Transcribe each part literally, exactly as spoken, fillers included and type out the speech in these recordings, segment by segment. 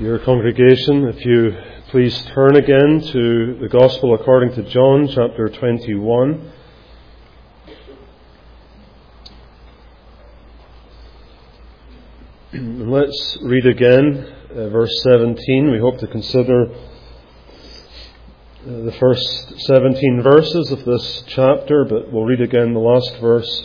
Dear congregation, if you please turn again to the Gospel according to John, chapter twenty-one. Let's read again uh, verse seventeen. We hope to consider uh, the first seventeen verses of this chapter, but we'll read again the last verse.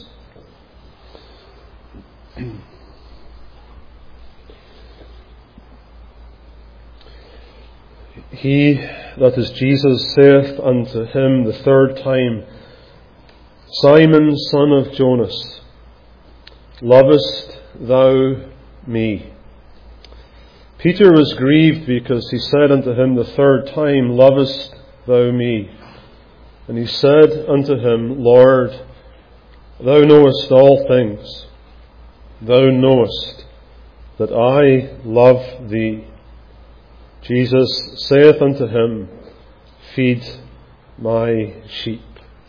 He, that is Jesus, saith unto him the third time, Simon, son of Jonas, lovest thou me? Peter was grieved because he said unto him the third time, Lovest thou me? And he said unto him, Lord, thou knowest all things. Thou knowest that I love thee. Jesus saith unto him, Feed my sheep.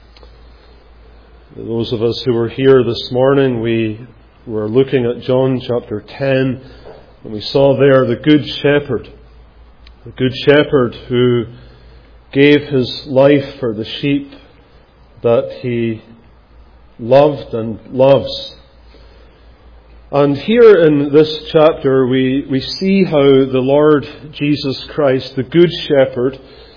Those of us who were here this morning, we were looking at John chapter ten, and we saw there the Good Shepherd, the Good Shepherd who gave his life for the sheep that he loved and loves. And here in this chapter we, we see how the Lord Jesus Christ, the Good Shepherd,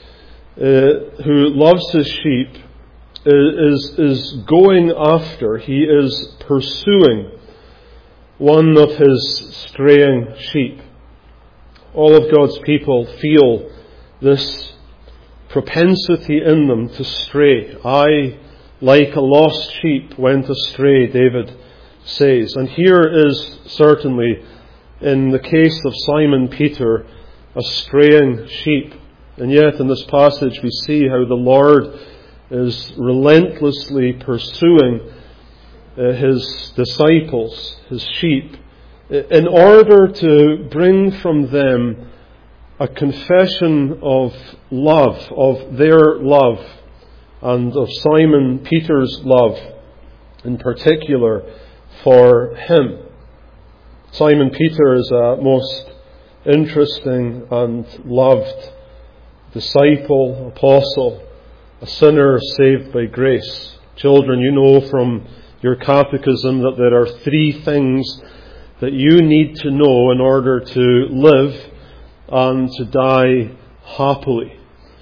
uh, who loves his sheep, is, is going after, he is pursuing one of his straying sheep. All of God's people feel this propensity in them to stray. I, like a lost sheep, went astray, David says. And here is certainly, in the case of Simon Peter, a straying sheep. And yet in this passage we see how the Lord is relentlessly pursuing uh, his disciples, his sheep, in order to bring from them a confession of love, of their love, and of Simon Peter's love in particular for him. Simon Peter is a most interesting and loved disciple, apostle, a sinner saved by grace. Children, you know from your catechism that there are three things that you need to know in order to live and to die happily.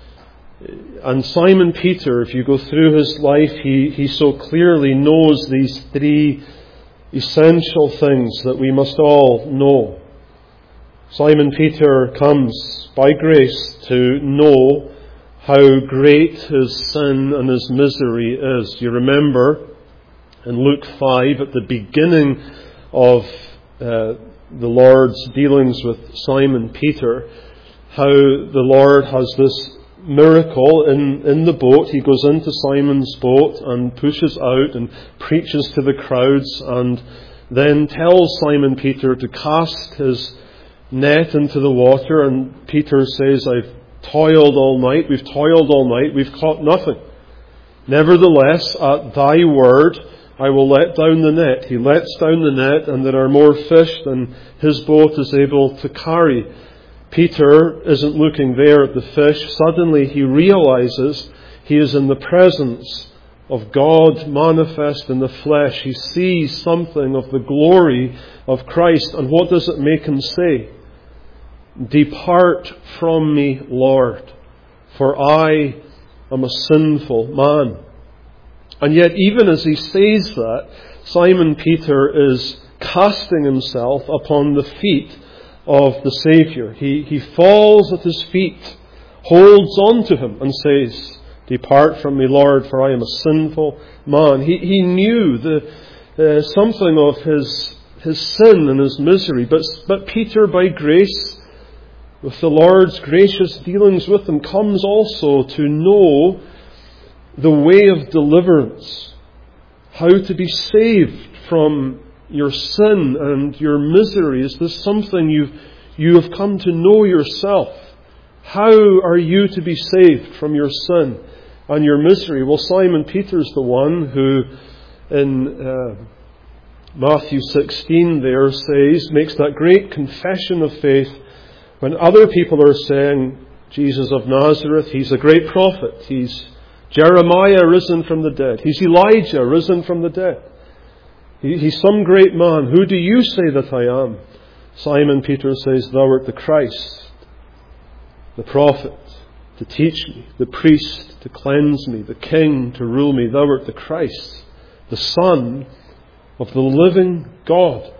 And Simon Peter, if you go through his life, he, he so clearly knows these three essential things that we must all know. Simon Peter comes by grace to know how great his sin and his misery is. You remember in Luke five, at the beginning of uh, the Lord's dealings with Simon Peter, how the Lord has this miracle in, in the boat. He goes into Simon's boat and pushes out and preaches to the crowds, and then tells Simon Peter to cast his net into the water. And Peter says, I've toiled all night, we've toiled all night, we've caught nothing. Nevertheless, at thy word, I will let down the net. He lets down the net, and there are more fish than his boat is able to carry. Peter isn't looking there at the fish. Suddenly he realizes he is in the presence of God manifest in the flesh. He sees something of the glory of Christ. And what does it make him say? Depart from me, Lord, for I am a sinful man. And yet even as he says that, Simon Peter is casting himself upon the feet of the Saviour. He, he falls at his feet, holds on to him and says, Depart from me, Lord, for I am a sinful man. He, he knew the, uh, something of his, his sin and his misery, but, but Peter, by grace, with the Lord's gracious dealings with him, comes also to know the way of deliverance, how to be saved from your sin and your misery. Is this something you've, you have come to know yourself? How are you to be saved from your sin and your misery? Well, Simon Peter's the one who in uh, Matthew sixteen there says, makes that great confession of faith When other people are saying, Jesus of Nazareth, he's a great prophet. He's Jeremiah risen from the dead. He's Elijah risen from the dead. He, he's some great man. Who do you say that I am? Simon Peter says, thou art the Christ, the prophet to teach me, the priest to cleanse me, the king to rule me. Thou art the Christ, the Son of the living God.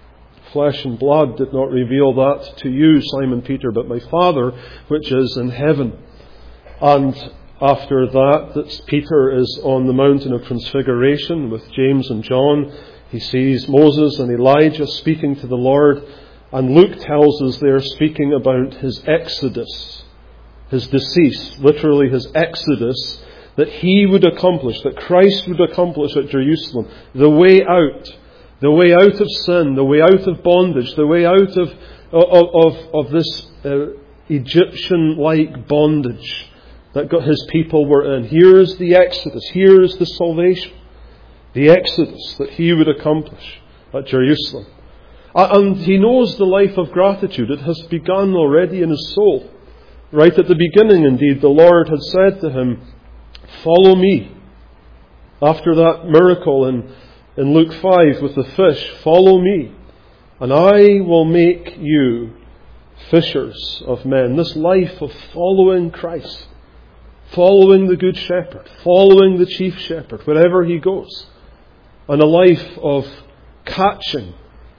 Flesh and blood did not reveal that to you, Simon Peter, but my Father which is in heaven. And after that, that Peter is on the mountain of Transfiguration with James and John. He sees Moses and Elijah speaking to the Lord. And Luke tells us they're speaking about his exodus, his decease, literally his exodus, that he would accomplish, that Christ would accomplish at Jerusalem. The way out, the way out of sin, the way out of bondage, the way out of, of, of, of this uh, Egyptian-like bondage that his people were in. Here's the exodus, here's the salvation, the exodus that he would accomplish at Jerusalem. And he knows the life of gratitude. It has begun already in his soul. Right at the beginning, indeed, the Lord had said to him, follow me. After that miracle in, in Luke five with the fish, follow me, and I will make you fishers of men. This life of following Christ, following the Good Shepherd, following the Chief Shepherd, wherever he goes, and a life of catching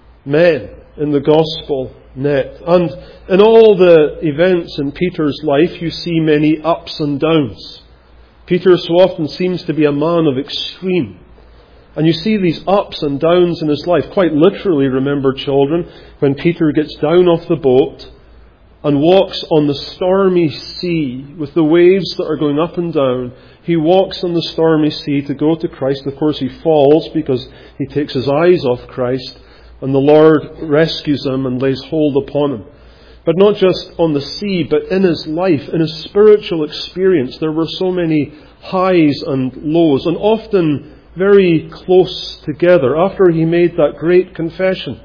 men in the gospel net. And in all the events in Peter's life, you see many ups and downs. Peter so often seems to be a man of extreme. And you see these ups and downs in his life. Quite literally, remember, children, when Peter gets down off the boat and walks on the stormy sea with the waves that are going up and down. He walks on the stormy sea to go to Christ. Of course, he falls because he takes his eyes off Christ. And the Lord rescues him and lays hold upon him. But not just on the sea, but in his life, in his spiritual experience, there were so many highs and lows, and often very close together. After he made that great confession,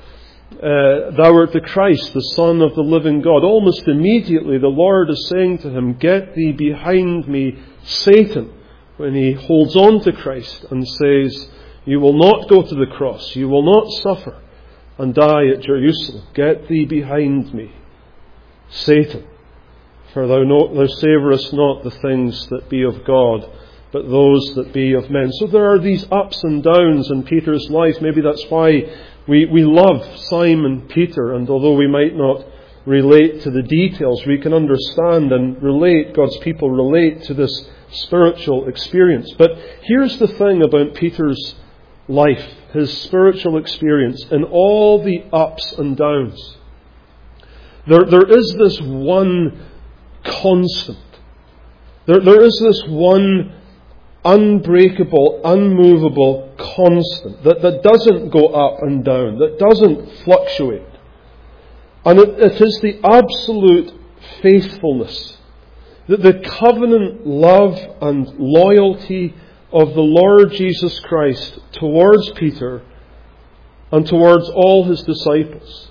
uh, thou art the Christ, the Son of the living God, almost immediately the Lord is saying to him, get thee behind me, Satan, when he holds on to Christ and says, you will not go to the cross. You will not suffer and die at Jerusalem. Get thee behind me, Satan. For thou, know, thou savourest not the things that be of God, but those that be of men. So there are these ups and downs in Peter's life. Maybe that's why we, we love Simon Peter. And although we might not relate to the details, we can understand and relate, God's people relate to this spiritual experience. But here's the thing about Peter's life, his spiritual experience, in all the ups and downs. There, there is this one constant. There, there is this one unbreakable, unmovable constant that, that doesn't go up and down, that doesn't fluctuate. And it, it is the absolute faithfulness, the, the covenant love and loyalty of the Lord Jesus Christ towards Peter and towards all his disciples.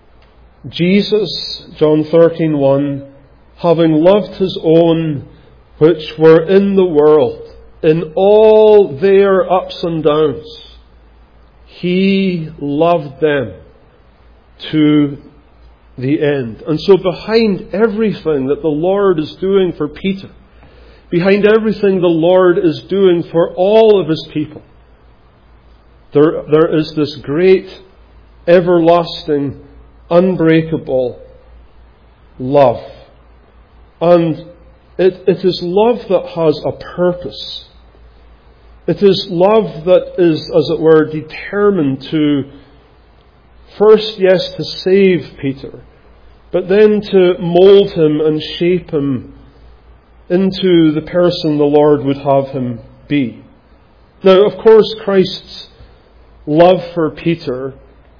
Jesus, John thirteen one, having loved his own which were in the world, in all their ups and downs, he loved them to the end. And so behind everything that the Lord is doing for Peter, behind everything the Lord is doing for all of his people, there, there is this great, everlasting, unbreakable love. And it, it is love that has a purpose. It is love that is, as it were, determined to first, yes, to save Peter, but then to mould him and shape him into the person the Lord would have him be. Now, of course, Christ's love for Peter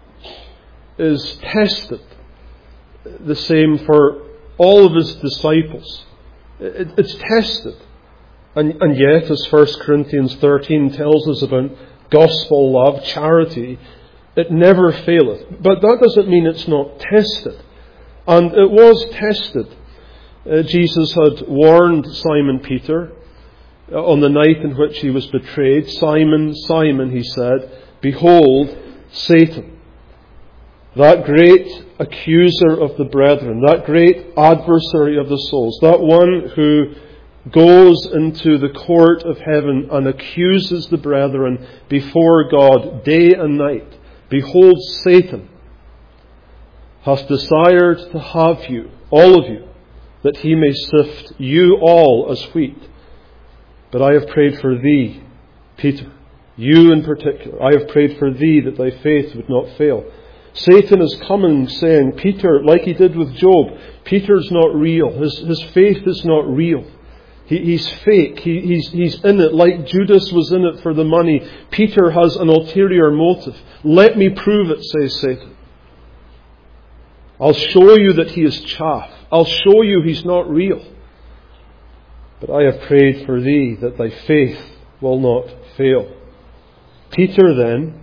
is tested. The same for all of his disciples. It, it's tested. And, and yet, as First Corinthians thirteen tells us about gospel love, charity, it never faileth. But that doesn't mean it's not tested. And it was tested. Uh, Jesus had warned Simon Peter uh, on the night in which he was betrayed. Simon, Simon, he said, behold, Satan, that great accuser of the brethren, that great adversary of the souls, that one who goes into the court of heaven and accuses the brethren before God day and night. Behold, Satan hath desired to have you, all of you, that he may sift you all as wheat. But I have prayed for thee, Peter, you in particular. I have prayed for thee that thy faith would not fail. Satan is coming saying, Peter, like he did with Job, Peter's not real. His, his faith is not real. He, he's fake. He, he's, he's in it like Judas was in it for the money. Peter has an ulterior motive. Let me prove it, says Satan. I'll show you that he is chaff. I'll show you he's not real. But I have prayed for thee that thy faith will not fail. Peter then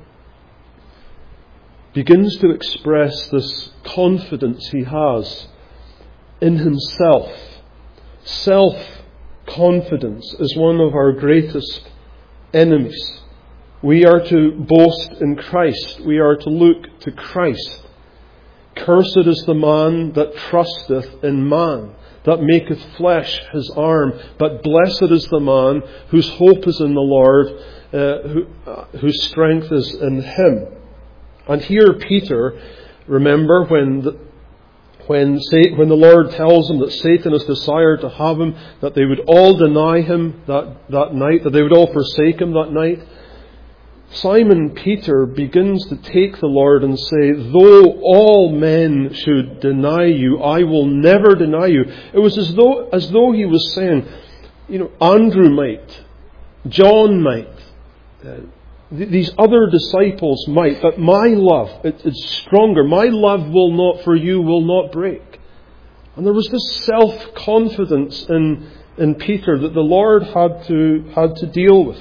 begins to express this confidence he has in himself. Self-confidence is one of our greatest enemies. We are to boast in Christ. We are to look to Christ. Cursed is the man that trusteth in man, that maketh flesh his arm. But blessed is the man whose hope is in the Lord, uh, who, uh, whose strength is in Him. And here Peter, remember when the, when, Satan, when the Lord tells him that Satan has desired to have him, that they would all deny him that, that night, that they would all forsake him that night. Simon Peter begins to take the Lord and say, though all men should deny you, I will never deny you. It was as though, as though he was saying, you know, Andrew might, John might, uh, th- these other disciples might, but my love, it, it's stronger. My love will not, for you, will not break. And there was this self-confidence in, in Peter that the Lord had to, had to deal with.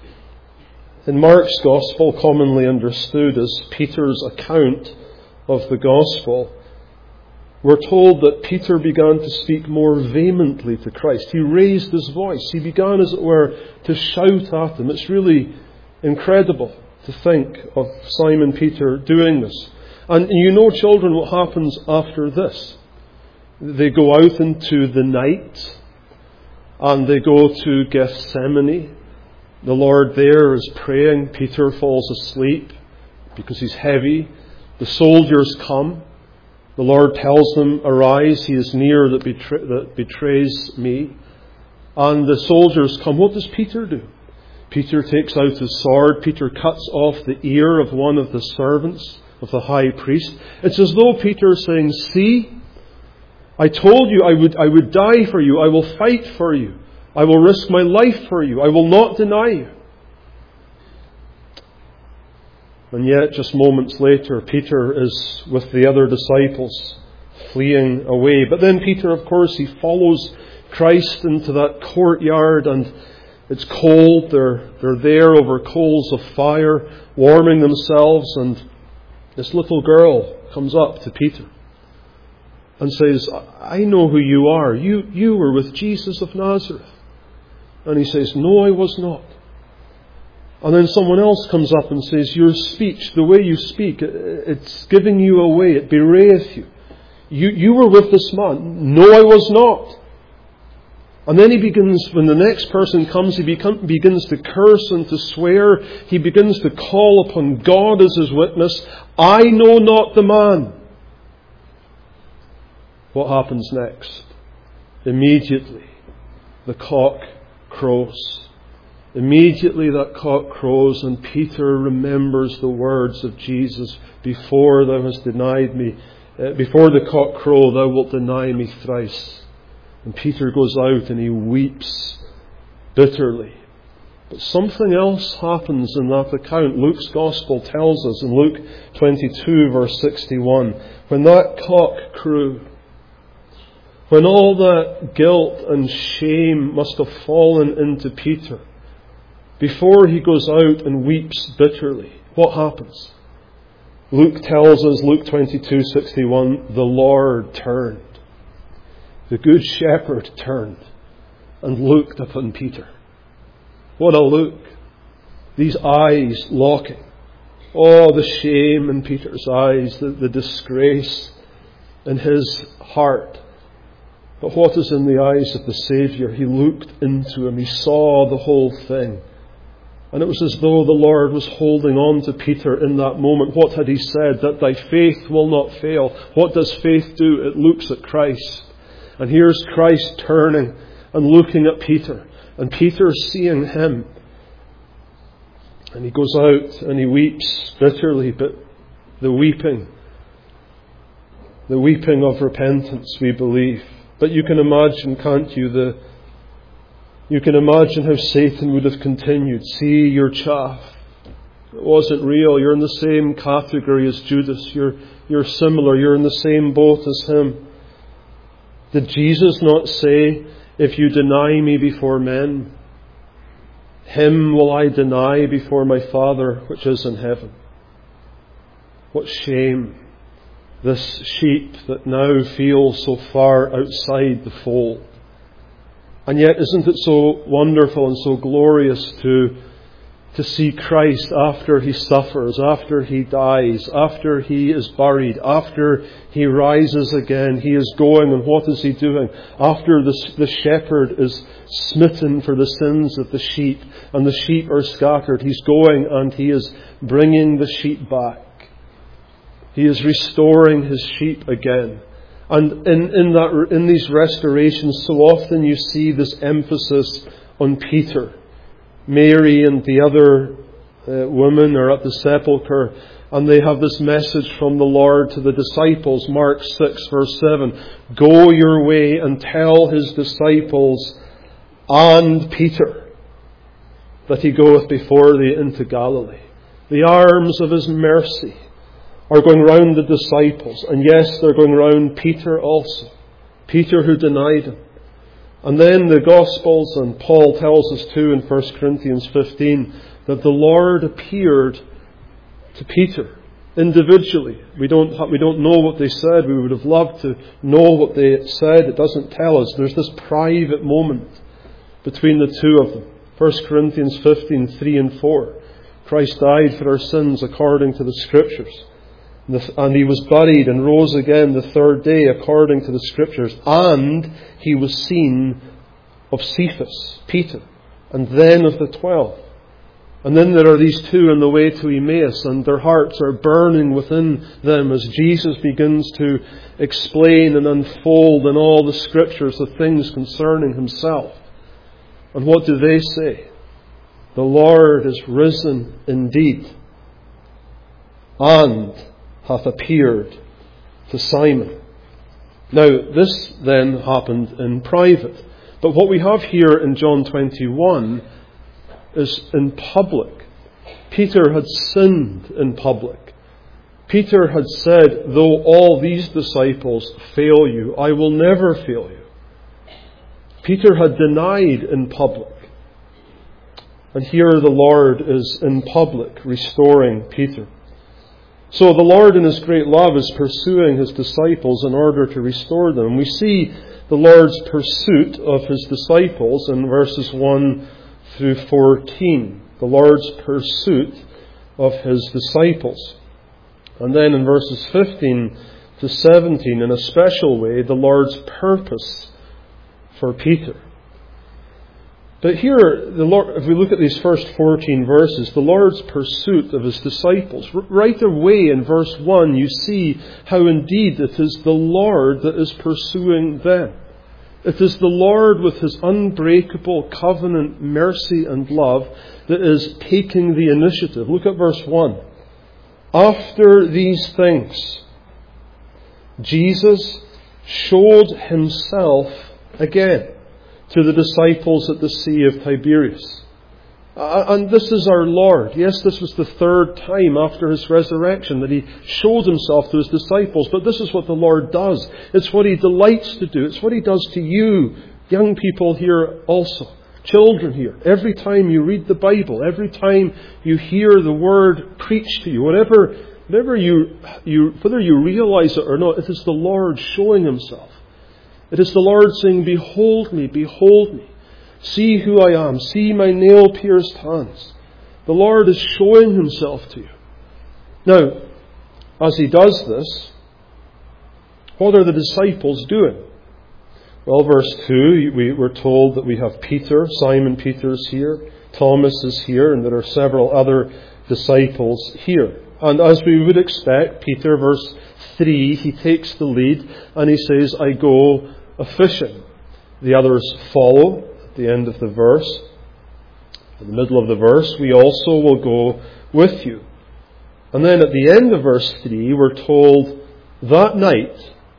In Mark's Gospel, commonly understood as Peter's account of the Gospel, we're told that Peter began to speak more vehemently to Christ. He raised his voice. He began, as it were, to shout at him. It's really incredible to think of Simon Peter doing this. And you know, children, what happens after this. They go out into the night and they go to Gethsemane. The Lord there is praying. Peter falls asleep because he's heavy. The soldiers come. The Lord tells them, arise, he is near that, betray, that betrays me. And the soldiers come. What does Peter do? Peter takes out his sword. Peter cuts off the ear of one of the servants of the high priest. It's as though Peter is saying, see, I told you I would, I would die for you. I will fight for you. I will risk my life for you. I will not deny you. And yet, just moments later, Peter is with the other disciples fleeing away. But then Peter, of course, he follows Christ into that courtyard, and it's cold. They're, they're there over coals of fire, warming themselves, and this little girl comes up to Peter and says, I know who you are. You, you were with Jesus of Nazareth. And he says, no, I was not. And then someone else comes up and says, your speech, the way you speak, it's giving you away. It bewrayeth you. You, you were with this man. No, I was not. And then he begins, when the next person comes, he become, begins to curse and to swear. He begins to call upon God as his witness. I know not the man. What happens next? Immediately, the cock crows. Immediately that cock crows, and Peter remembers the words of Jesus, before thou hast denied me, uh, before the cock crow, thou wilt deny me thrice. And Peter goes out and he weeps bitterly. But something else happens in that account. Luke's Gospel tells us in Luke twenty-two, verse sixty-one, when that cock crew, when all that guilt and shame must have fallen into Peter, before he goes out and weeps bitterly, what happens? Luke tells us, Luke twenty-two sixty-one, the Lord turned. The Good Shepherd turned and looked upon Peter. What a look. These eyes locking. Oh, the shame in Peter's eyes, the, the disgrace in his heart. But what is in the eyes of the Saviour? He looked into him. He saw the whole thing. And it was as though the Lord was holding on to Peter in that moment. What had he said? That thy faith will not fail. What does faith do? It looks at Christ. And here's Christ turning and looking at Peter. And Peter seeing him. And he goes out and he weeps bitterly, but the weeping, the weeping of repentance, we believe. But you can imagine, can't you, the you can imagine how Satan would have continued. See your chaff. It wasn't real. You're in the same category as Judas. You're, you're similar. You're in the same boat as him. Did Jesus not say, if you deny me before men, him will I deny before my Father which is in heaven? What shame. This sheep that now feels so far outside the fold. And yet isn't it so wonderful and so glorious to, to see Christ after he suffers, after he dies, after he is buried, after he rises again. He is going, and what is he doing? After the, the shepherd is smitten for the sins of the sheep and the sheep are scattered, he's going and he is bringing the sheep back. He is restoring his sheep again. And in, in, that, in these restorations, so often you see this emphasis on Peter. Mary and the other uh, women are at the sepulchre, and they have this message from the Lord to the disciples. Mark six verse seven. Go your way and tell his disciples and Peter that he goeth before thee into Galilee. The arms of his mercy are going round the disciples. And yes, they're going round Peter also. Peter who denied him. And then the Gospels, and Paul tells us too in First Corinthians fifteen, that the Lord appeared to Peter individually. We don't, we don't know what they said. We would have loved to know what they said. It doesn't tell us. There's this private moment between the two of them. First Corinthians fifteen, three and four. Christ died for our sins according to the Scriptures. And he was buried and rose again the third day according to the Scriptures. And he was seen of Cephas, Peter, and then of the twelve. And then there are these two on the way to Emmaus, and their hearts are burning within them as Jesus begins to explain and unfold in all the Scriptures the things concerning himself. And what do they say? The Lord is risen indeed, and hath appeared to Simon. Now, this then happened in private. But what we have here in John twenty-one is in public. Peter had sinned in public. Peter had said, though all these disciples fail you, I will never fail you. Peter had denied in public. And here the Lord is in public restoring Peter. So the Lord in his great love is pursuing his disciples in order to restore them. We see the Lord's pursuit of his disciples in verses one through fourteen. The Lord's pursuit of his disciples. And then in verses fifteen to seventeen, in a special way, the Lord's purpose for Peter. But here, the Lord, if we look at these first fourteen verses, the Lord's pursuit of his disciples, right away in verse one, you see how indeed it is the Lord that is pursuing them. It is the Lord with his unbreakable covenant mercy and love that is taking the initiative. Look at verse one. After these things, Jesus showed himself again to the disciples at the Sea of Tiberias. Uh, and this is our Lord. Yes, this was the third time after his resurrection that he showed himself to his disciples. But this is what the Lord does. It's what he delights to do. It's what he does to you, young people here also, children here. Every time you read the Bible, every time you hear the word preached to you, whatever Whatever you, you, whether you realize it or not, it is the Lord showing himself. It is the Lord saying, behold me, behold me. See who I am. See my nail-pierced hands. The Lord is showing himself to you. Now, as he does this, what are the disciples doing? Well, verse two, we were told that we have Peter, Simon Peter is here, Thomas is here, and there are several other disciples here. And as we would expect, Peter, verse three, he takes the lead and he says, I go a-fishing. The others follow at the end of the verse. In the middle of the verse, we also will go with you. And then at the end of verse three, we're told, that night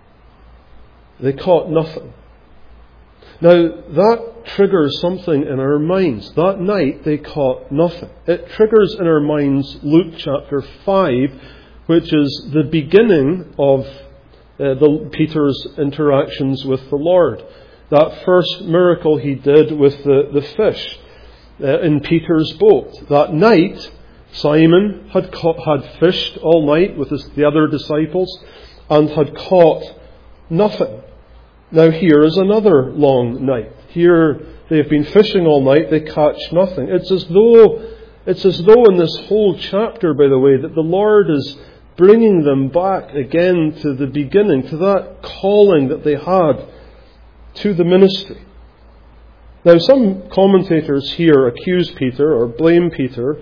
they caught nothing. Now, that triggers something in our minds. That night they caught nothing. It triggers in our minds Luke chapter five, which is the beginning of uh, the, Peter's interactions with the Lord. That first miracle he did with the, the fish uh, in Peter's boat. That night, Simon had caught, had fished all night with his, the other disciples and had caught nothing. Now here is another long night. Here they've been fishing all night, they catch nothing. It's as though, it's as though in this whole chapter, by the way, that the Lord is bringing them back again to the beginning, to that calling that they had to the ministry. Now some commentators here accuse Peter or blame Peter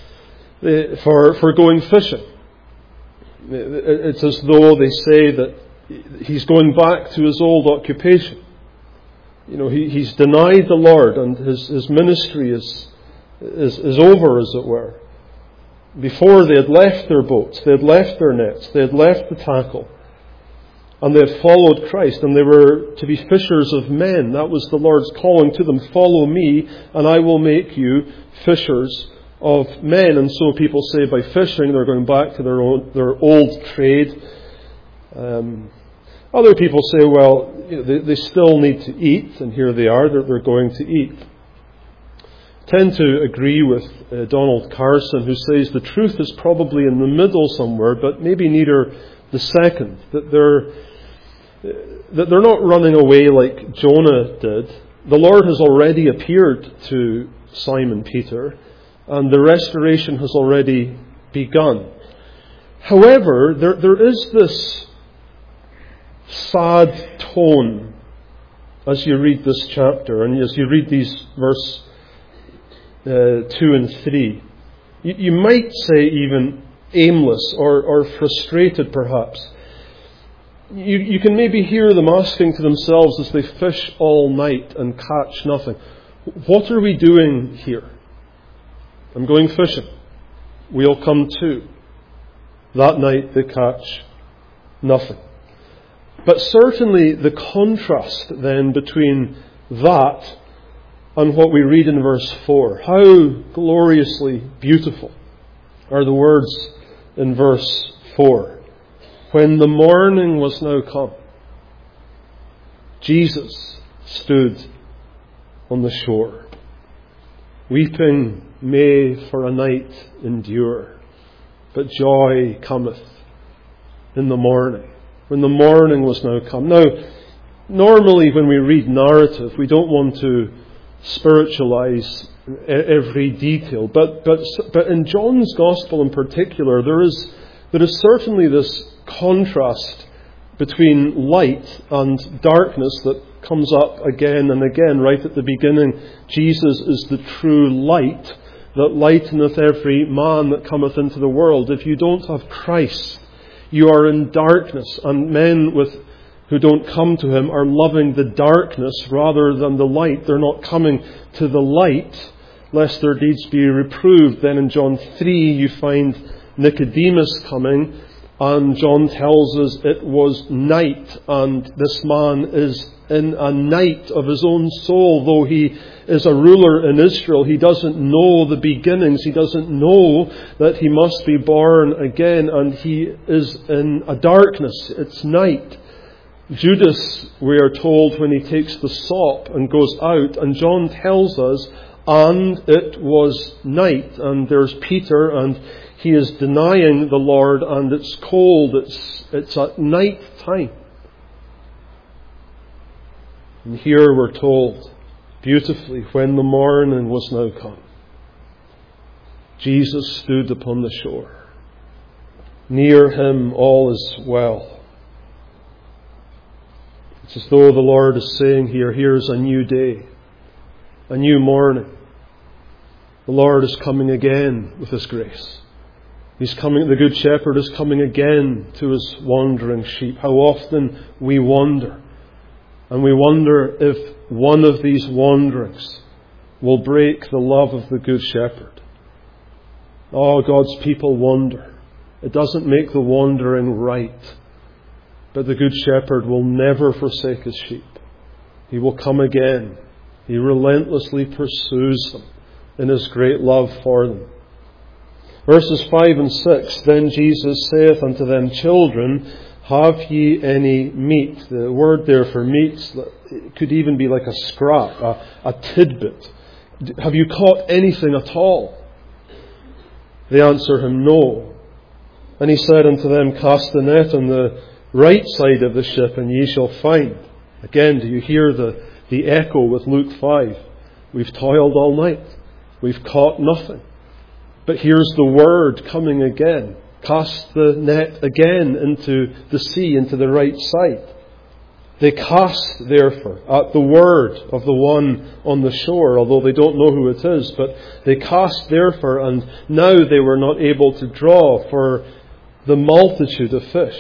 for, for going fishing. It's as though they say that he's going back to his old occupation. You know, he, he's denied the Lord and his, his ministry is, is, is over, as it were. Before they had left their boats, they had left their nets, they had left the tackle, and they had followed Christ, and they were to be fishers of men. That was the Lord's calling to them. Follow me, and I will make you fishers of men. And so people say by fishing they're going back to their own, their old trade. Um, Other people say, well, you know, they, they still need to eat, and here they are, they're, they're going to eat. I tend to agree with uh, Donald Carson, who says the truth is probably in the middle somewhere, but maybe neither the second. That they're, that they're not running away like Jonah did. The Lord has already appeared to Simon Peter, and the restoration has already begun. However, there there is this sad tone as you read this chapter and as you read these verse uh, two and three. You, you might say even aimless or, or frustrated perhaps. You, you can maybe hear them asking to themselves as they fish all night and catch nothing, what are we doing here? I'm going fishing. We'll come too. That night they catch nothing. But certainly the contrast then between that and what we read in verse four. How gloriously beautiful are the words in verse four. When the morning was now come, Jesus stood on the shore. Weeping may for a night endure, but joy cometh in the morning. When the morning was now come. Now, normally when we read narrative, we don't want to spiritualize every detail, but but but in John's Gospel in particular, there is there is certainly this contrast between light and darkness that comes up again and again. Right at the beginning, Jesus is the true light that lighteneth every man that cometh into the world. If you don't have Christ, you are in darkness, and men with who don't come to him are loving the darkness rather than the light. They're not coming to the light lest their deeds be reproved. Then in John three you find Nicodemus coming, and John tells us it was night, and this man is in a night of his own soul. Though he is a ruler in Israel, he doesn't know the beginnings. He doesn't know that he must be born again, and he is in a darkness. It's night. Judas, we are told, when he takes the sop and goes out, and John tells us, and it was night. And there's Peter, and he is denying the Lord, and it's cold, it's, it's at night time. And here we're told, beautifully, when the morning was now come, Jesus stood upon the shore. Near him all is well. It's as though the Lord is saying here, here's a new day, a new morning. The Lord is coming again with His grace. He's coming, the Good Shepherd is coming again to His wandering sheep. How often we wander. And we wonder if one of these wanderings will break the love of the Good Shepherd. Oh, God's people wander. It doesn't make the wandering right. But the Good Shepherd will never forsake His sheep. He will come again. He relentlessly pursues them in His great love for them. Verses five and six, Then Jesus saith unto them, Children, have ye any meat? The word there for meat could even be like a scrap, a, a tidbit. Have you caught anything at all? They answer him, No. And he said unto them, Cast the net on the right side of the ship, and ye shall find. Again, do you hear the, the echo with Luke five? We've toiled all night. We've caught nothing. But here's the word coming again. Cast the net again into the sea, into the right side. They cast, therefore, at the word of the one on the shore, although they don't know who it is. But they cast, therefore, and now they were not able to draw for the multitude of fish.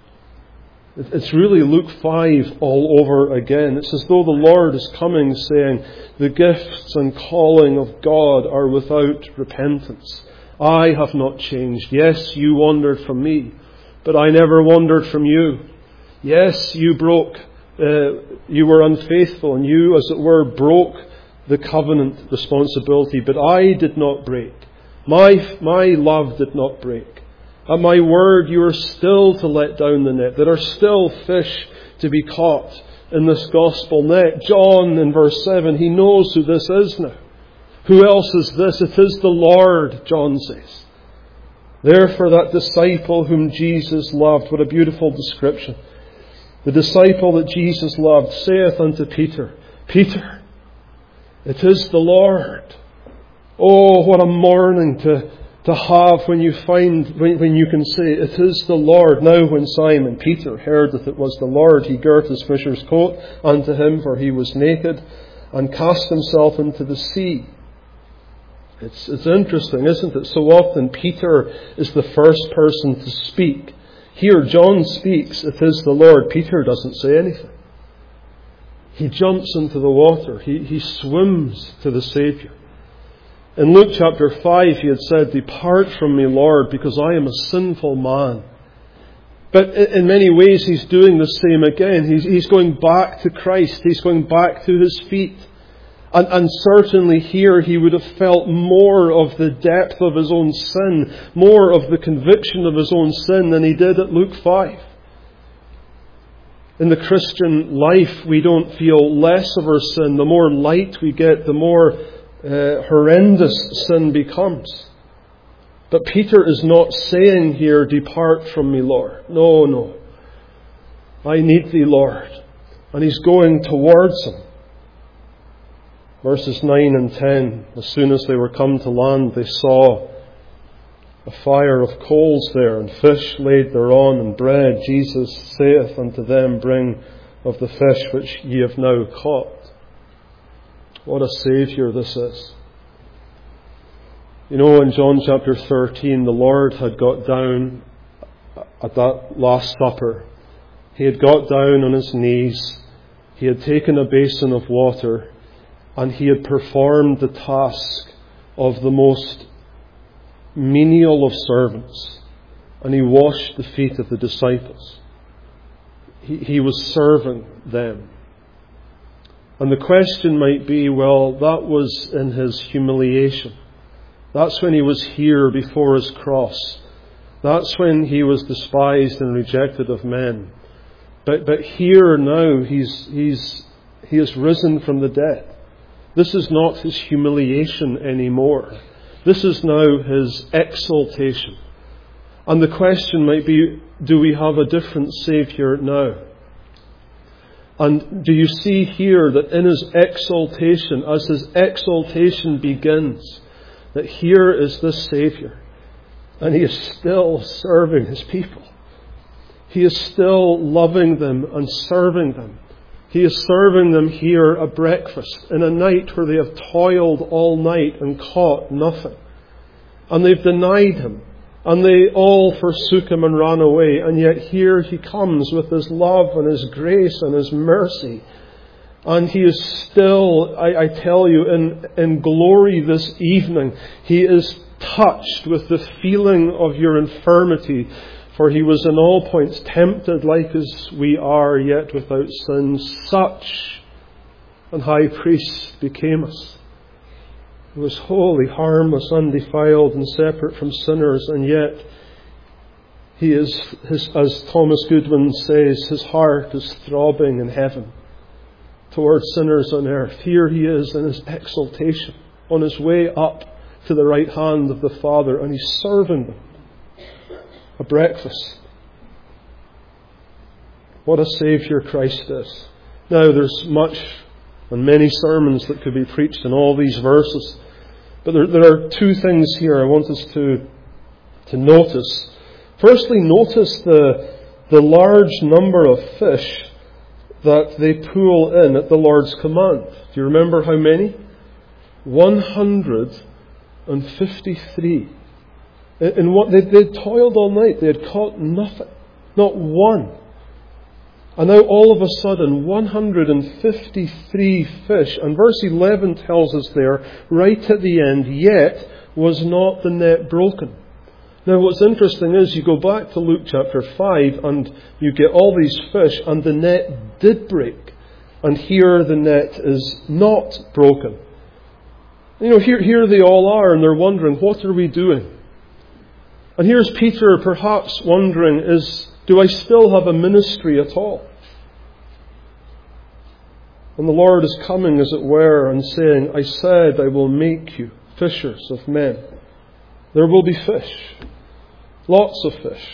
It's really Luke five all over again. It's as though the Lord is coming saying, the gifts and calling of God are without repentance. I have not changed. Yes, you wandered from me, but I never wandered from you. Yes, you broke, uh, you were unfaithful, and you, as it were, broke the covenant responsibility, but I did not break. My, my love did not break. At my word, you are still to let down the net. There are still fish to be caught in this gospel net. John, in verse seven, he knows who this is now. Who else is this? It is the Lord, John says. Therefore, that disciple whom Jesus loved, what a beautiful description. The disciple that Jesus loved saith unto Peter, Peter, it is the Lord. Oh, what a morning to To have when you find, when, when you can say, it is the Lord. Now when Simon Peter heard that it was the Lord, he girt his fisher's coat unto him, for he was naked, and cast himself into the sea. It's, it's interesting, isn't it? So often Peter is the first person to speak. Here John speaks, it is the Lord. Peter doesn't say anything. He jumps into the water. He, he swims to the Saviour. In Luke chapter five, he had said, Depart from me, Lord, because I am a sinful man. But in many ways, he's doing the same again. He's, he's going back to Christ. He's going back to His feet. And, and certainly here, he would have felt more of the depth of his own sin, more of the conviction of his own sin than he did at Luke five. In the Christian life, we don't feel less of our sin. The more light we get, the more Uh, horrendous sin becomes. But Peter is not saying here, Depart from me, Lord. No, no. I need thee, Lord. And he's going towards him. Verses nine and ten. As soon as they were come to land, they saw a fire of coals there, and fish laid thereon, and bread. Jesus saith unto them, Bring of the fish which ye have now caught. What a Saviour this is. You know, in John chapter thirteen, the Lord had got down at that Last Supper. He had got down on His knees. He had taken a basin of water, and He had performed the task of the most menial of servants. And He washed the feet of the disciples. He, he was serving them. And the question might be, well, that was in His humiliation. That's when He was here before His cross. That's when He was despised and rejected of men. But but here now, He's He's He has risen from the dead. This is not His humiliation anymore. This is now his exaltation. And the question might be, do we have a different Saviour now? And do you see here that in his exaltation, as his exaltation begins, that here is this Saviour, and he is still serving his people. He is still loving them and serving them. He is serving them here at breakfast, in a night where they have toiled all night and caught nothing. And they've denied him. And they all forsook him and ran away. And yet here he comes with his love and his grace and his mercy. And he is still, I, I tell you, in, in glory this evening. He is touched with the feeling of your infirmity. For he was in all points tempted like as we are, yet without sin. Such an high priest became us. He was holy, harmless, undefiled, and separate from sinners, and yet he is, his, as Thomas Goodwin says, his heart is throbbing in heaven towards sinners on earth. Here he is in his exaltation, on his way up to the right hand of the Father, and he's serving them a breakfast. What a Saviour Christ is. Now, there's much and many sermons that could be preached in all these verses. But there, there are two things here I want us to, to notice. Firstly, notice the, the large number of fish that they pull in at the Lord's command. Do you remember how many? one hundred fifty-three. In what they had toiled all night, they had caught nothing, not one. And now all of a sudden, one hundred fifty-three fish. And verse eleven tells us there, right at the end, yet was not the net broken. Now what's interesting is you go back to Luke chapter five and you get all these fish and the net did break. And here the net is not broken. You know, here, here they all are and they're wondering, what are we doing? And here's Peter perhaps wondering, is do I still have a ministry at all? And the Lord is coming, as it were, and saying, I said I will make you fishers of men. There will be fish. Lots of fish.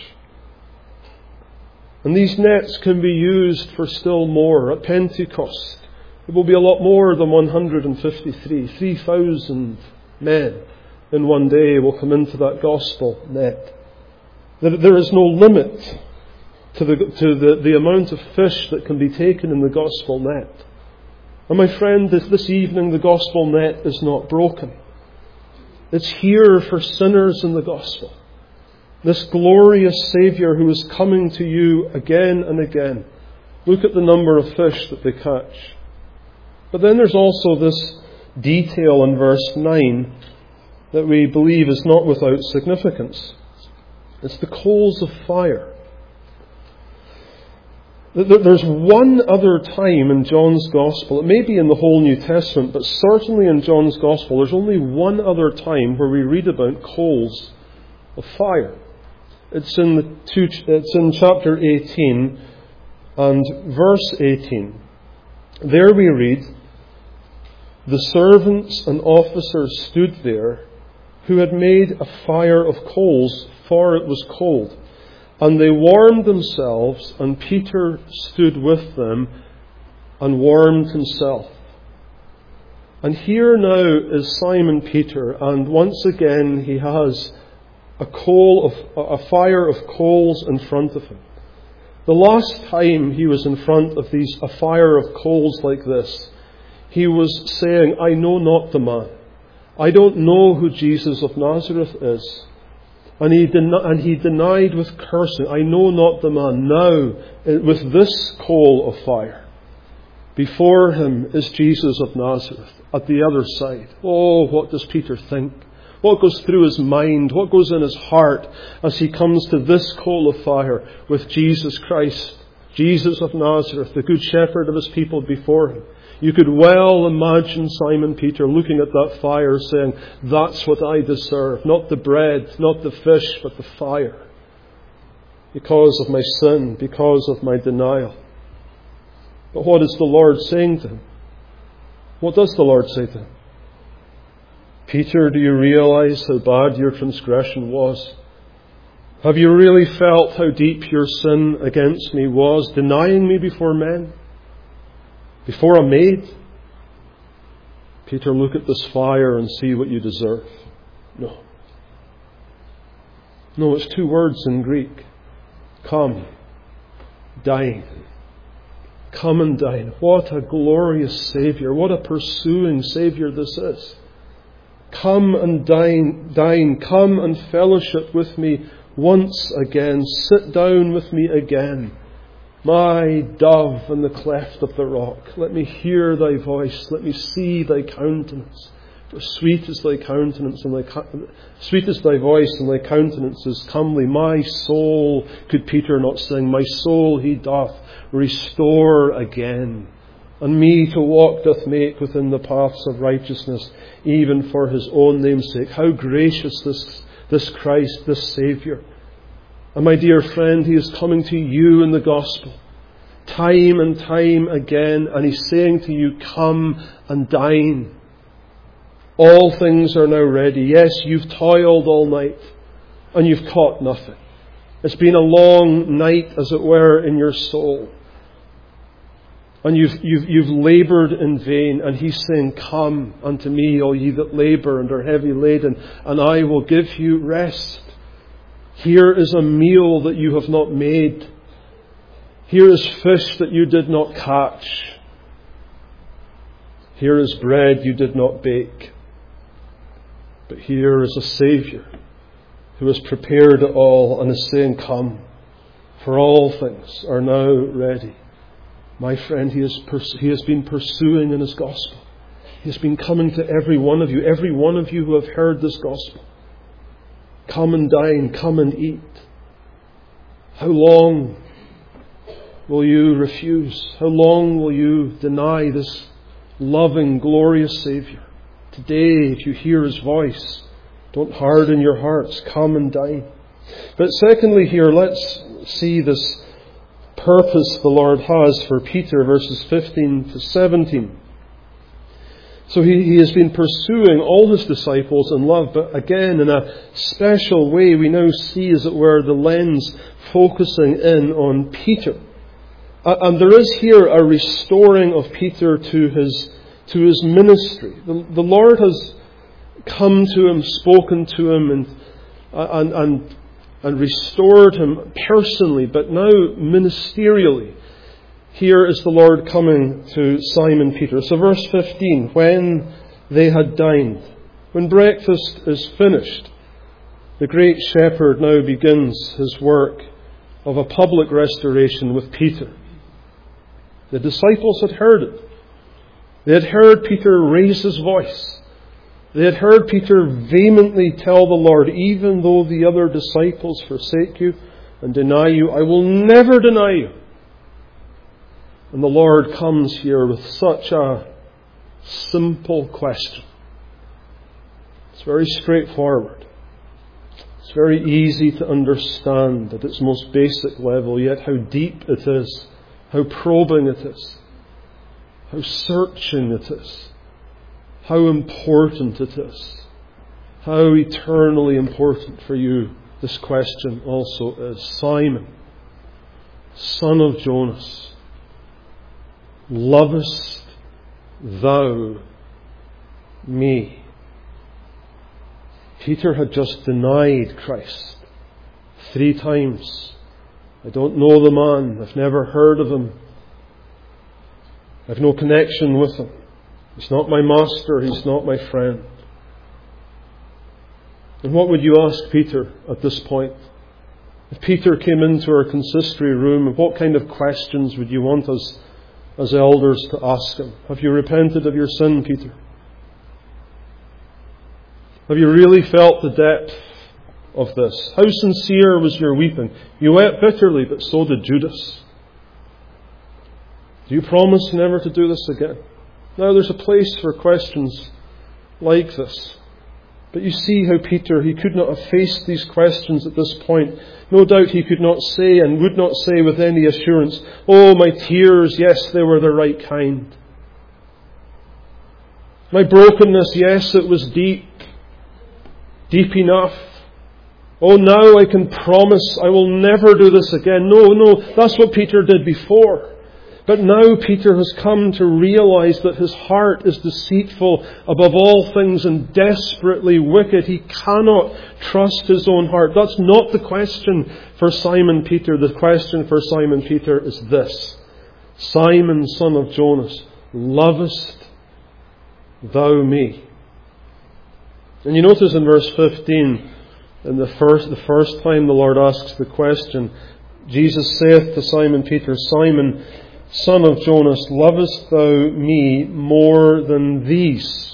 And these nets can be used for still more. At Pentecost, it will be a lot more than one hundred fifty-three. three thousand men in one day will come into that gospel net. There is no limit to the to the, the amount of fish that can be taken in the gospel net. And my friend, this, this evening the gospel net is not broken. It's here for sinners in the gospel. This glorious Saviour who is coming to you again and again. Look at the number of fish that they catch. But then there's also this detail in verse nine that we believe is not without significance. It's the coals of fire. There's one other time in John's Gospel, it may be in the whole New Testament, but certainly in John's Gospel, there's only one other time where we read about coals of fire. It's in the two, it's in chapter eighteen and verse eighteen. There we read, the servants and officers stood there, who had made a fire of coals, for it was cold. And they warmed themselves, and Peter stood with them and warmed himself. And here now is Simon Peter, and once again he has a coal of a fire of coals in front of him. The last time he was in front of these a fire of coals like this, he was saying, I know not the man. I don't know who Jesus of Nazareth is. And he, den- and he denied with cursing, I know not the man. Now, with this coal of fire, before him is Jesus of Nazareth at the other side. Oh, what does Peter think? What goes through his mind? What goes in his heart as he comes to this coal of fire with Jesus Christ, Jesus of Nazareth, the good shepherd of his people before him? You could well imagine Simon Peter looking at that fire saying, that's what I deserve. Not the bread, not the fish, but the fire. Because of my sin, because of my denial. But what is the Lord saying to him? What does the Lord say to him? Peter, do you realize how bad your transgression was? Have you really felt how deep your sin against me was, denying me before men? Before a maid? Peter, look at this fire and see what you deserve. No. No, it's two words in Greek. Come, dine. Come and dine. What a glorious Saviour. What a pursuing Saviour this is. Come and dine, dine. Come and fellowship with me once again. Sit down with me again. My dove in the cleft of the rock. Let me hear thy voice. Let me see thy countenance. For sweet is thy countenance and thy sweet is thy voice, and thy countenance is comely. My soul, could Peter not sing, my soul he doth restore again. And me to walk doth make within the paths of righteousness, even for his own name's sake. How gracious this, this Christ, this Saviour. And my dear friend, he is coming to you in the gospel, time and time again, and he's saying to you, come and dine. All things are now ready. Yes, you've toiled all night and you've caught nothing. It's been a long night, as it were, in your soul. And you've, you've, you've laboured in vain. And he's saying, come unto me, all ye that labour and are heavy laden, and I will give you rest. Here is a meal that you have not made. Here is fish that you did not catch. Here is bread you did not bake. But here is a Saviour who has prepared it all and is saying, come, for all things are now ready. My friend, he has, pers- he has been pursuing in his gospel. He has been coming to every one of you, every one of you who have heard this gospel. Come and dine, come and eat. How long will you refuse? How long will you deny this loving, glorious Saviour? Today, if you hear his voice, don't harden your hearts. Come and dine. But secondly here, let's see this purpose the Lord has for Peter, verses fifteen to seventeen. So he, he has been pursuing all his disciples in love, but again, in a special way, we now see, as it were, the lens focusing in on Peter. Uh, and there is here a restoring of Peter to his to his ministry. The, the Lord has come to him, spoken to him, and, and, and, and restored him personally, but now ministerially. Here is the Lord coming to Simon Peter. So verse fifteen, when they had dined, when breakfast is finished, the great shepherd now begins his work of a public restoration with Peter. The disciples had heard it. They had heard Peter raise his voice. They had heard Peter vehemently tell the Lord, even though the other disciples forsake you and deny you, I will never deny you. And the Lord comes here with such a simple question. It's very straightforward. It's very easy to understand at its most basic level, yet how deep it is, how probing it is. How searching it is. How important it is. How eternally important for you this question also is. Simon, son of Jonas, lovest thou me? Peter had just denied Christ three times. I don't know the man. I've never heard of him. I've no connection with him. He's not my master. He's not my friend. And what would you ask Peter at this point? If Peter came into our consistory room, what kind of questions would you want us as elders to ask him? Have you repented of your sin, Peter? Have you really felt the depth of this? How sincere was your weeping? You wept bitterly, but so did Judas. Do you promise never to do this again? Now there's a place for questions like this. But you see how Peter, he could not have faced these questions at this point. No doubt he could not say and would not say with any assurance, oh, my tears, yes, they were the right kind. My brokenness, yes, it was deep. Deep enough. Oh, now I can promise I will never do this again. No, no, that's what Peter did before. But now Peter has come to realize that his heart is deceitful above all things and desperately wicked. He cannot trust his own heart. That's not the question for Simon Peter. The question for Simon Peter is this: Simon, son of Jonas, lovest thou me? And you notice in verse fifteen, in the first, the first time the Lord asks the question, Jesus saith to Simon Peter, Simon, son of Jonas, lovest thou me more than these?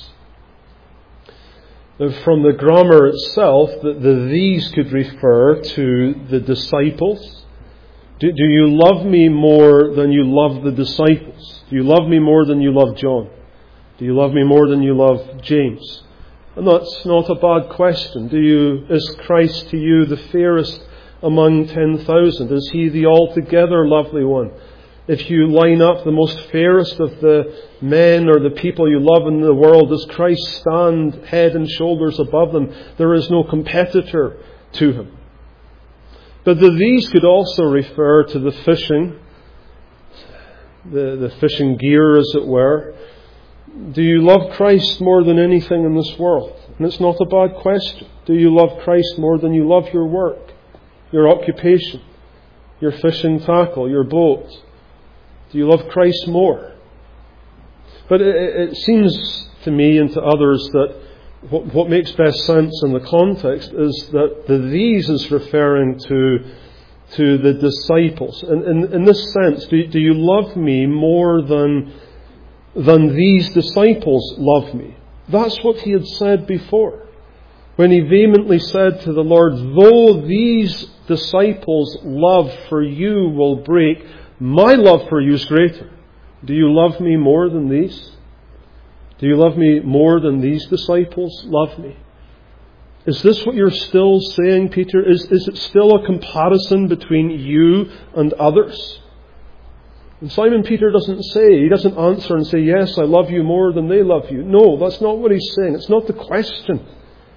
Now, from the grammar itself, the, the these could refer to the disciples. Do, do you love me more than you love the disciples? Do you love me more than you love John? Do you love me more than you love James? And that's not a bad question. Do you, is Christ to you the fairest among ten thousand? Is he the altogether lovely one? If you line up the most fairest of the men or the people you love in the world, does Christ stand head and shoulders above them? There is no competitor to him. But the these could also refer to the fishing, the, the fishing gear as it were. Do you love Christ more than anything in this world? And it's not a bad question. Do you love Christ more than you love your work, your occupation, your fishing tackle, your boat? Do you love Christ more? But it, it seems to me and to others that what, what makes best sense in the context is that the these is referring to, to the disciples. And in, in this sense, do, do you love me more than than these disciples love me? That's what he had said before, when he vehemently said to the Lord, though these disciples' love for you will break, my love for you is greater. Do you love me more than these? Do you love me more than these disciples love me? Is this what you're still saying, Peter? Is, is it still a comparison between you and others? And Simon Peter doesn't say, he doesn't answer and say, yes, I love you more than they love you. No, that's not what he's saying. It's not the question.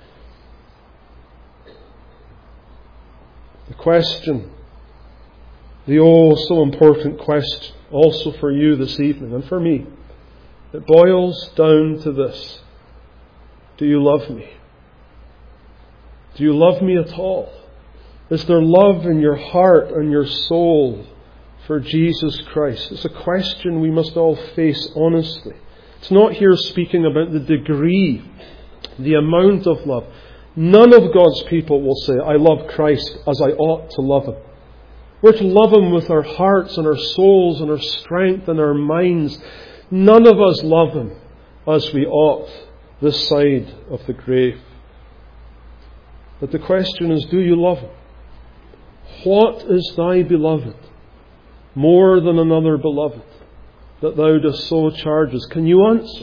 The question, the oh so important question, also for you this evening and for me, it boils down to this: do you love me? Do you love me at all? Is there love in your heart and your soul for Jesus Christ? It's a question we must all face honestly. It's not here speaking about the degree, the amount of love. None of God's people will say, I love Christ as I ought to love Him. We're to love Him with our hearts and our souls and our strength and our minds. None of us love Him as we ought this side of the grave. But the question is, do you love Him? What is thy beloved more than another beloved that thou dost so charge us? Can you answer?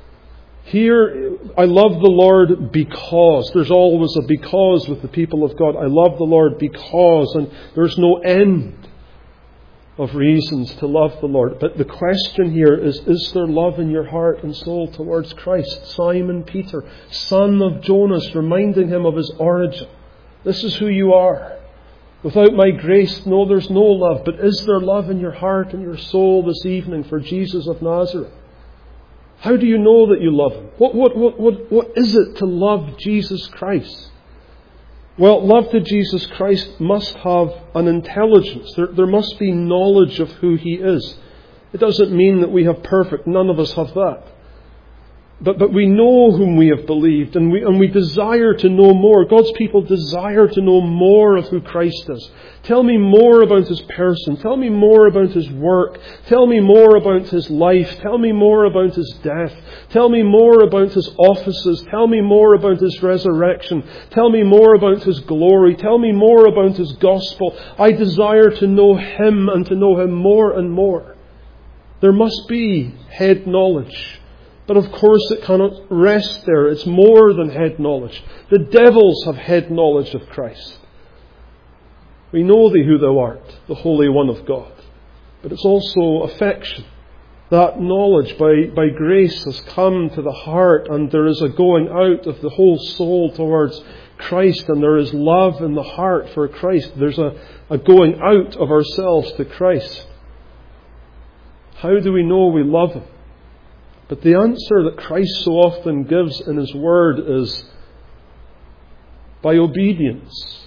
Here, I love the Lord because. There's always a because with the people of God. I love the Lord because, and there's no end of reasons to love the Lord. But the question here is, is there love in your heart and soul towards Christ? Simon Peter, son of Jonas, reminding him of his origin. This is who you are. Without my grace, no, there's no love. But is there love in your heart and your soul this evening for Jesus of Nazareth? How do you know that you love Him? What, what, what, what, what is it to love Jesus Christ? Well, love to Jesus Christ must have an intelligence. There, there must be knowledge of who He is. It doesn't mean that we have perfect. None of us have that. But, but we know whom we have believed, and we, and we desire to know more. God's people desire to know more of who Christ is. Tell me more about His person. Tell me more about His work. Tell me more about His life. Tell me more about His death. Tell me more about His offices. Tell me more about His resurrection. Tell me more about His glory. Tell me more about His gospel. I desire to know Him and to know Him more and more. There must be head knowledge. But of course it cannot rest there. It's more than head knowledge. The devils have head knowledge of Christ. We know thee who thou art, the Holy One of God. But it's also affection. That knowledge by, by grace has come to the heart, and there is a going out of the whole soul towards Christ, and there is love in the heart for Christ. There's a, a going out of ourselves to Christ. How do we know we love Him? But the answer that Christ so often gives in His Word is by obedience.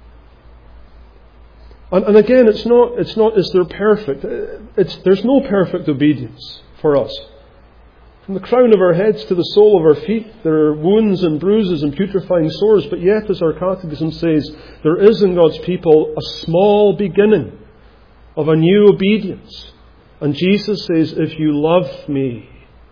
And, and again, it's not, it's not, is there perfect? It's, there's no perfect obedience for us. From the crown of our heads to the sole of our feet, there are wounds and bruises and putrefying sores. But yet, as our catechism says, there is in God's people a small beginning of a new obedience. And Jesus says, if you love me,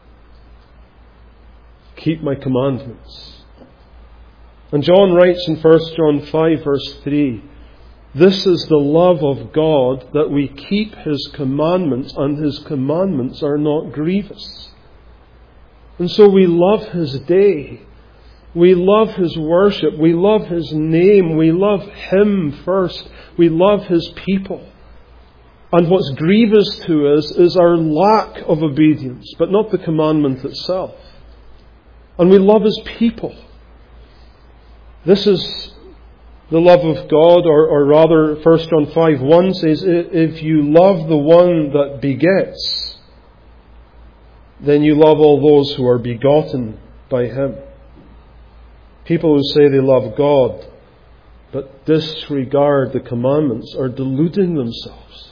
keep my commandments. And John writes in First John five verse three, this is the love of God, that we keep His commandments, and His commandments are not grievous. And so we love His day. We love His worship. We love His name. We love Him first. We love His people. And what's grievous to us is our lack of obedience, but not the commandment itself. And we love His people. This is the love of God, or, or rather, First John five one says, if you love the one that begets, then you love all those who are begotten by Him. People who say they love God, but disregard the commandments, are deluding themselves.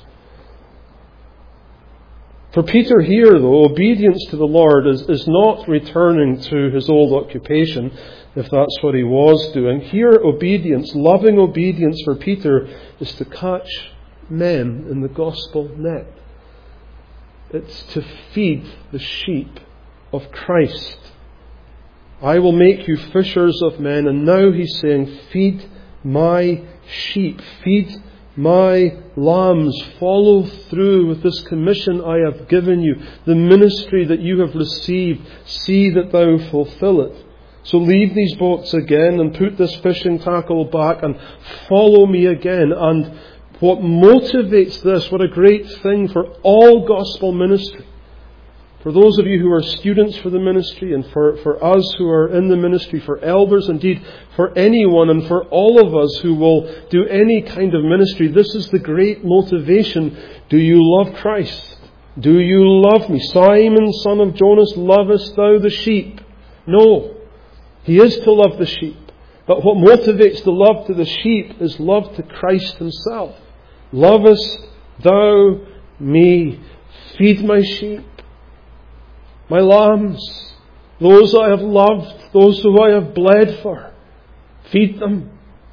For Peter here, though, obedience to the Lord is, is not returning to his old occupation, if that's what he was doing. Here, obedience, loving obedience for Peter, is to catch men in the gospel net. It's to feed the sheep of Christ. I will make you fishers of men. And now he's saying, feed my sheep, feed my lambs, follow through with this commission I have given you, the ministry that you have received, see that thou fulfill it. So leave these boats again and put this fishing tackle back and follow me again. And what motivates this, what a great thing for all gospel ministry. For those of you who are students for the ministry, and for, for us who are in the ministry, for elders, indeed for anyone, and for all of us who will do any kind of ministry, this is the great motivation. Do you love Christ? Do you love me? Simon, son of Jonas, lovest thou the sheep? No. He is to love the sheep. But what motivates the love to the sheep is love to Christ Himself. Lovest thou me? Feed my sheep. My lambs, those I have loved, those who I have bled for, feed them.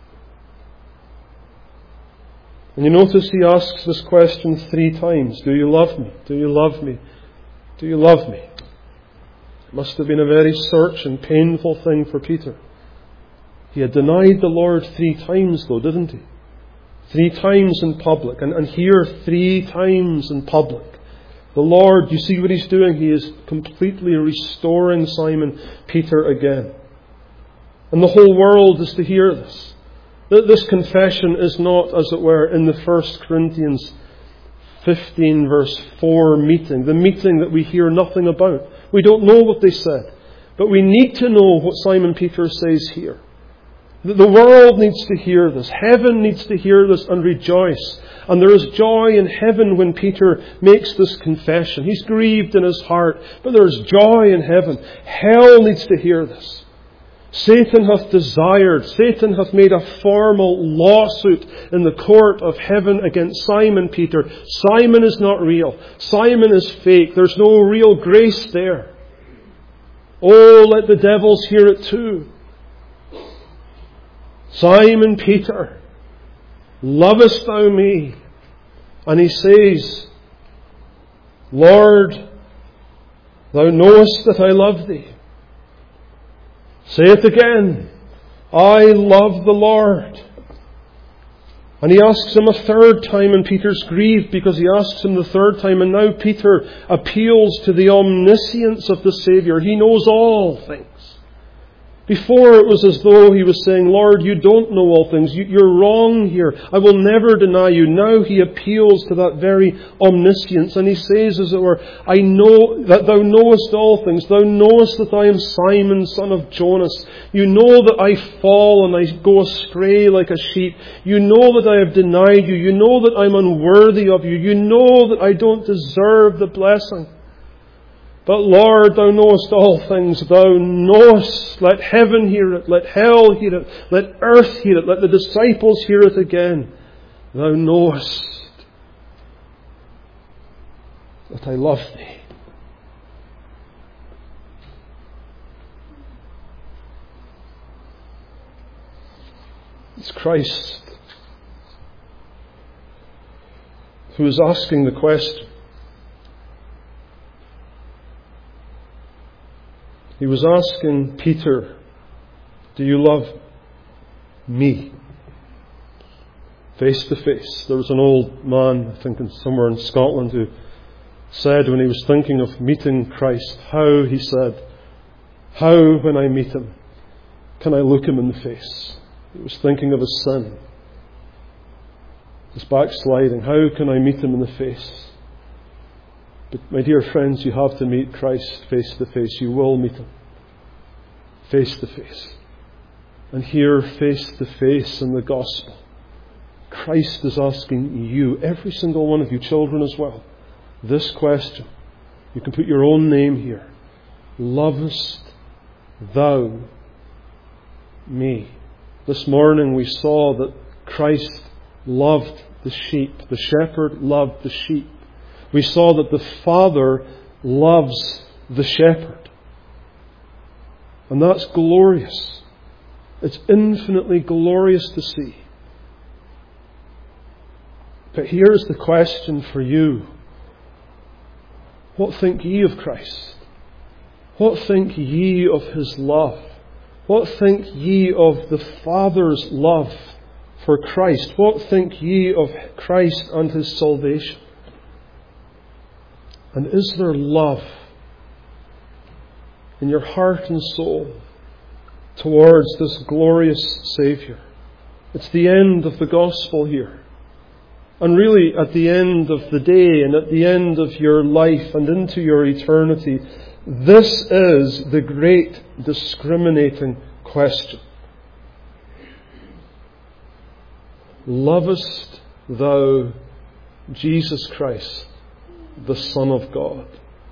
And you notice he asks this question three times. Do you love me? Do you love me? Do you love me? It must have been a very search and painful thing for Peter. He had denied the Lord three times though, didn't he? Three times in public, and, and here three times in public. The Lord, you see what He's doing? He is completely restoring Simon Peter again. And the whole world is to hear this. This confession is not, as it were, in the First Corinthians fifteen verse four meeting. The meeting that we hear nothing about. We don't know what they said. But we need to know what Simon Peter says here. The world needs to hear this. Heaven needs to hear this and rejoice. And there is joy in heaven when Peter makes this confession. He's grieved in his heart, but there is joy in heaven. Hell needs to hear this. Satan hath desired, Satan hath made a formal lawsuit in the court of heaven against Simon Peter. Simon is not real. Simon is fake. There's no real grace there. Oh, let the devils hear it too. Simon Peter, lovest thou me? And he says, Lord, thou knowest that I love thee. Say it again. I love the Lord. And he asks him a third time, and Peter's grieved because he asks him the third time. And now Peter appeals to the omniscience of the Saviour. He knows all things. Before it was as though he was saying, Lord, you don't know all things. You, you're wrong here. I will never deny you. Now he appeals to that very omniscience. And he says, as it were, I know that thou knowest all things. Thou knowest that I am Simon, son of Jonas. You know that I fall and I go astray like a sheep. You know that I have denied you. You know that I'm unworthy of you. You know that I don't deserve the blessing. But Lord, thou knowest all things. Thou knowest. Let heaven hear it. Let hell hear it. Let earth hear it. Let the disciples hear it again. Thou knowest that I love thee. It's Christ who is asking the question. He was asking Peter, do you love me? Face to face. There was an old man, I think somewhere in Scotland, who said when he was thinking of meeting Christ, how, he said, how when I meet him, can I look him in the face? He was thinking of his sin, his backsliding. How can I meet him in the face? But my dear friends, you have to meet Christ face to face. You will meet him face to face. And here, face to face in the gospel, Christ is asking you, every single one of you, children as well, this question. You can put your own name here. Lovest thou me? This morning we saw that Christ loved the sheep. The shepherd loved the sheep. We saw that the Father loves the shepherd. And that's glorious. It's infinitely glorious to see. But here's the question for you. What think ye of Christ? What think ye of his love? What think ye of the Father's love for Christ? What think ye of Christ and his salvation? And is there love in your heart and soul towards this glorious Saviour? It's the end of the gospel here. And really at the end of the day and at the end of your life and into your eternity, this is the great discriminating question. Lovest thou Jesus Christ, the Son of God?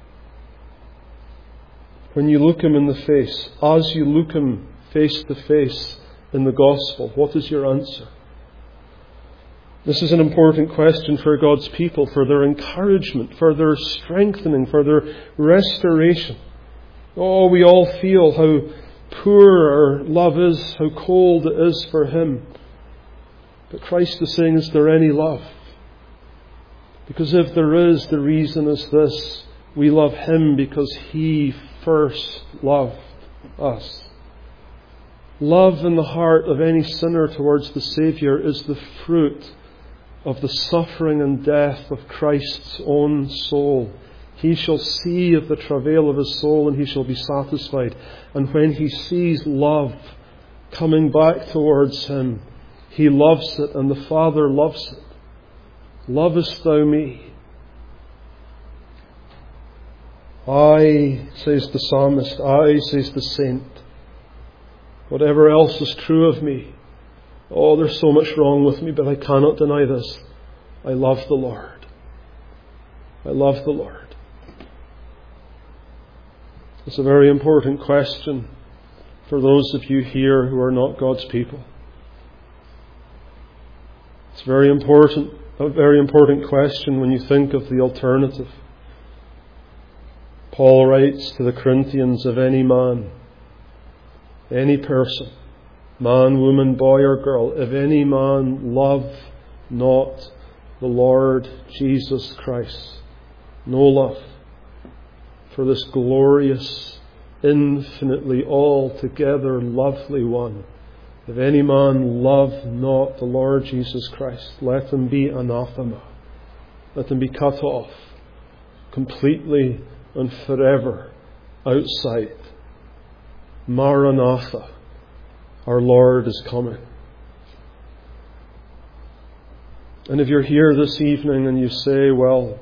When you look him in the face, as you look him face to face in the gospel, what is your answer? This is an important question for God's people, for their encouragement, for their strengthening, for their restoration. Oh, we all feel how poor our love is, how cold it is for him. But Christ is saying, is there any love? Because if there is, the reason is this: we love him because he first loved us. Love in the heart of any sinner towards the Saviour is the fruit of the suffering and death of Christ's own soul. He shall see of the travail of his soul and he shall be satisfied. And when he sees love coming back towards him, he loves it and the Father loves it. Lovest thou me? I, says the psalmist, I, says the saint, whatever else is true of me, oh, there's so much wrong with me, but I cannot deny this. I love the Lord. I love the Lord. It's a very important question for those of you here who are not God's people. It's very important, a very important question when you think of the alternative. Paul writes to the Corinthians, of any man, any person, man, woman, boy or girl, if any man love not the Lord Jesus Christ, no love for this glorious, infinitely, altogether lovely one, if any man love not the Lord Jesus Christ, let him be anathema. Let him be cut off completely and forever outside Maranatha, our Lord is coming. And if you're here this evening and you say, well,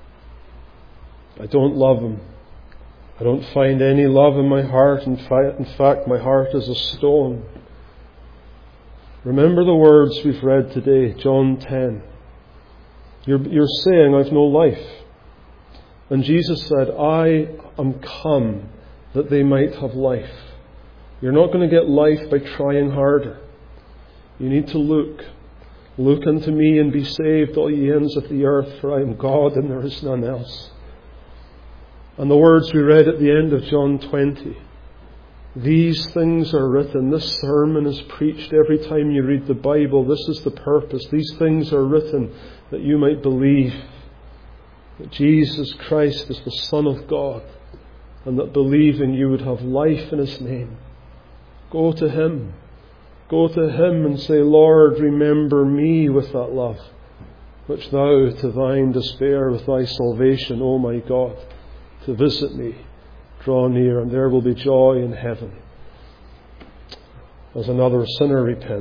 I don't love Him, I don't find any love in my heart, in fact my heart is a stone, remember the words we've read today, John ten. You're, you're saying, I've no life. And Jesus said, I am come that they might have life. You're not going to get life by trying harder. You need to look. Look unto me and be saved, all ye ends of the earth, for I am God and there is none else. And the words we read at the end of John twenty. These things are written. This sermon is preached every time you read the Bible. This is the purpose. These things are written that you might believe that Jesus Christ is the Son of God, and that believing you would have life in His name. Go to Him. Go to Him and say, Lord, remember me with that love, which Thou to Thine despair with Thy salvation, O my God, to visit me. Draw near, and there will be joy in heaven as another sinner repents.